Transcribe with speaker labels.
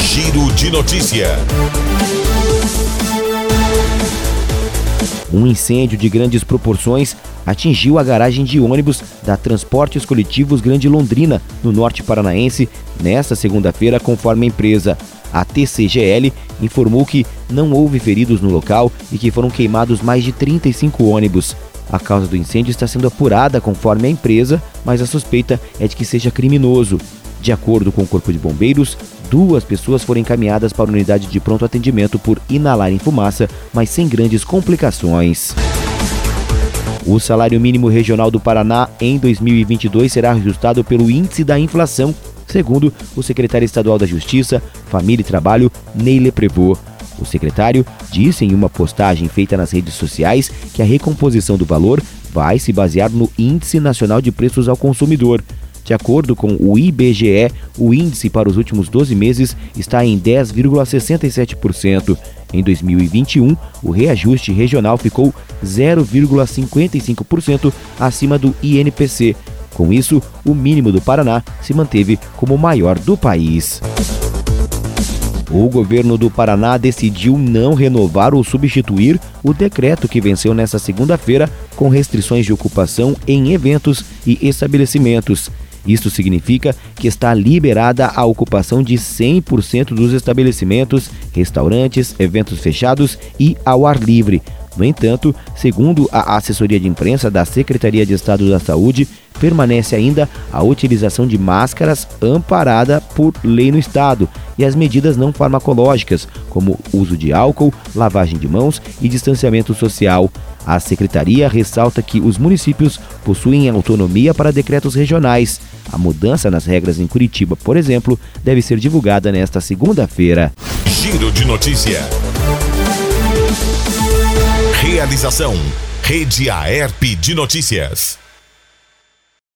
Speaker 1: Giro de notícia.
Speaker 2: Um incêndio de grandes proporções atingiu a garagem de ônibus da Transportes Coletivos Grande Londrina, no norte paranaense, nesta segunda-feira, conforme a empresa. A TCGL informou que não houve feridos no local e que foram queimados mais de 35 ônibus. A causa do incêndio está sendo apurada conforme a empresa, mas a suspeita é de que seja criminoso. De acordo com o Corpo de Bombeiros, 2 pessoas foram encaminhadas para a unidade de pronto atendimento por inalarem fumaça, mas sem grandes complicações. O salário mínimo regional do Paraná em 2022 será ajustado pelo índice da inflação, segundo o secretário estadual da Justiça, Família e Trabalho, Neile Prevot. O secretário disse em uma postagem feita nas redes sociais que a recomposição do valor vai se basear no Índice Nacional de Preços ao Consumidor. De acordo com o IBGE, o índice para os últimos 12 meses está em 10,67%. Em 2021, o reajuste regional ficou 0,55% acima do INPC. Com isso, o mínimo do Paraná se manteve como o maior do país. O governo do Paraná decidiu não renovar ou substituir o decreto que venceu nesta segunda-feira com restrições de ocupação em eventos e estabelecimentos. Isto significa que está liberada a ocupação de 100% dos estabelecimentos, restaurantes, eventos fechados e ao ar livre. No entanto, segundo a assessoria de imprensa da Secretaria de Estado da Saúde, permanece ainda a utilização de máscaras amparada por lei no estado e as medidas não farmacológicas, como uso de álcool, lavagem de mãos e distanciamento social. A Secretaria ressalta que os municípios possuem autonomia para decretos regionais. A mudança nas regras em Curitiba, por exemplo, deve ser divulgada nesta segunda-feira.
Speaker 1: Giro de notícia. Realização: Rede Aerp de Notícias.